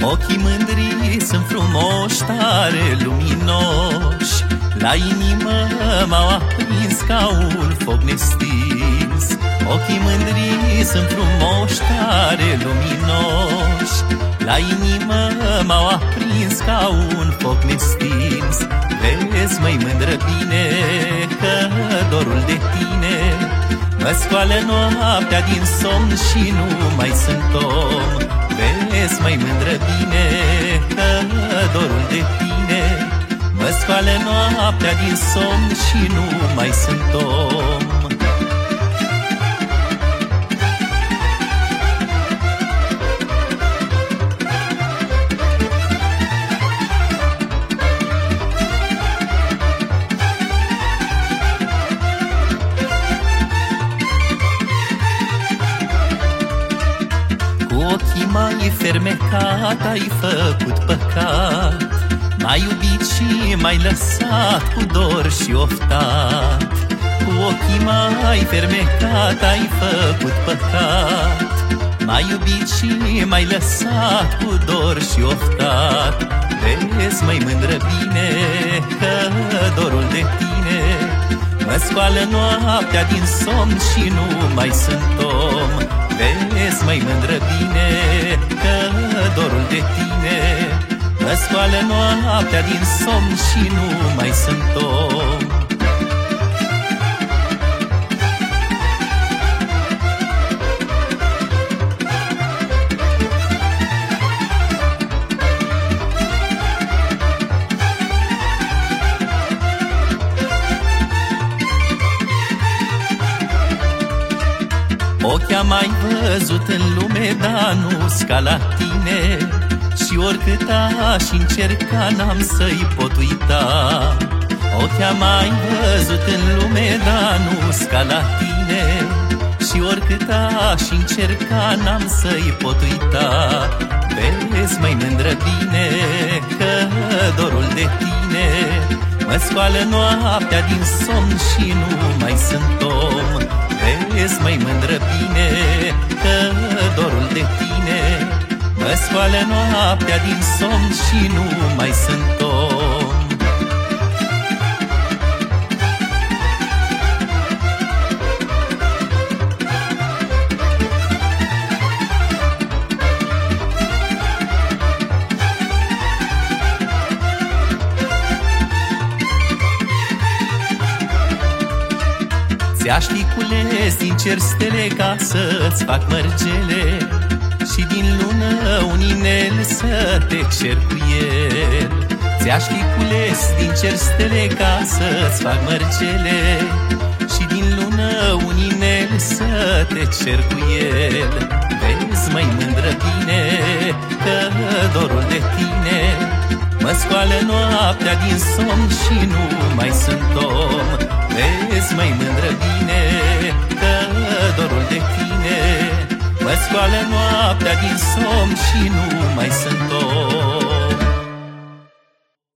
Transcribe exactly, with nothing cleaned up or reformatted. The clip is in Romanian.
Ochii mândri sunt frumoși, tare luminoși, la inimă m-au aprins ca un foc nestins. Ochii mândri sunt frumoși, tare luminoși, la inimă m-au aprins ca un foc nestins. Vezi, măi, mândră bine, că dorul de tine mă scoală noaptea din somn și nu mai sunt om. Vezi, măi, mândră bine, că dorul de tine mă scoală noaptea din somn și nu mai sunt om. Ochii mai fermecat ai făcut păcat, m-ai iubit și m-ai lăsat cu dor și oftat. Cu ochii mai fermecat ai făcut păcat, m-ai iubit și m-ai lăsat cu dor și oftat. Vezi, măi, mândră bine, că dorul de tine mă scoală noaptea din somn și nu mai sunt om. Vezi, măi, mândră bine, că dorul de tine mă scoală noaptea din somn și nu mai sunt om. Ochi am mai văzut în lume, dar nu-s ca la tine, și oricât aș încerca n-am să-i pot uita. Ochi am mai văzut în lume, dar nu-s ca la tine, și oricât aș încerca n-am să-i pot uita. Vezi, măi, mândră bine, că dorul de tine mă scoală noaptea din somn și nu mai sunt om. Vezi, măi, mândră bine, că dorul de tine mă scoală noaptea din somn și nu mai sunt om. Ți-aș fi cules din cer stele ca să-ți fac mărgele, și din lună un inel să te cer cu el. Ți-aș fi cules din cer stele ca să-ți fac mărgele, și din lună un inel să te cer cu el. Vezi, măi, mândră bine, că dorul de tine mă scoală noaptea din somn și nu mai sunt om. Vezi, măi, mândră bine, că dorul de tine mă scoală noaptea din somn și nu mai sunt om.